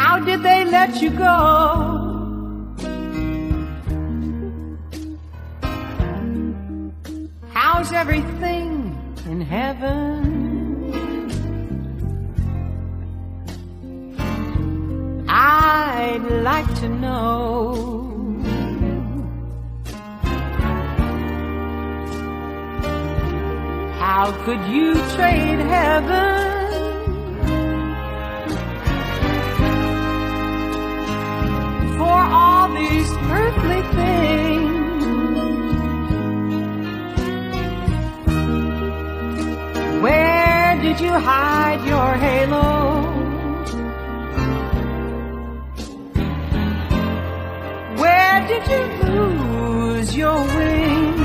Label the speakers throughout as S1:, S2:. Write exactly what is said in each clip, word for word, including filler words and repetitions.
S1: How did they let you go? How's everything in heaven? I'd like to know. How could you trade heaven for all these earthly things? Where did you hide your halo? Where did you lose your wings?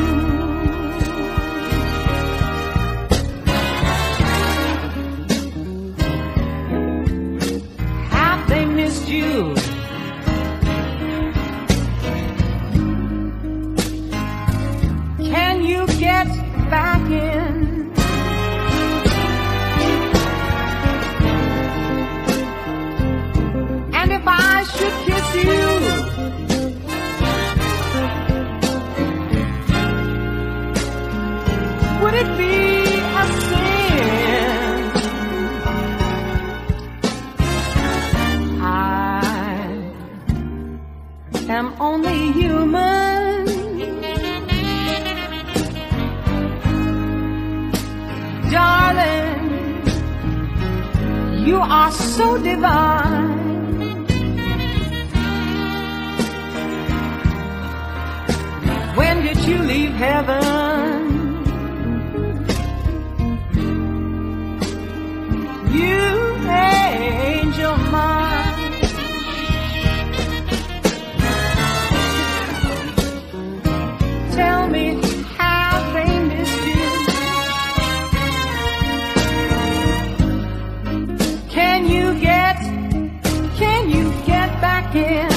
S1: Have they missed you? Can you get back in? And if I should kiss you, would it be a sin? I am only human. Darling, you are so divine. When did you leave heaven? You angel mine. Tell me, have they missed you? Can you get, can you get back in?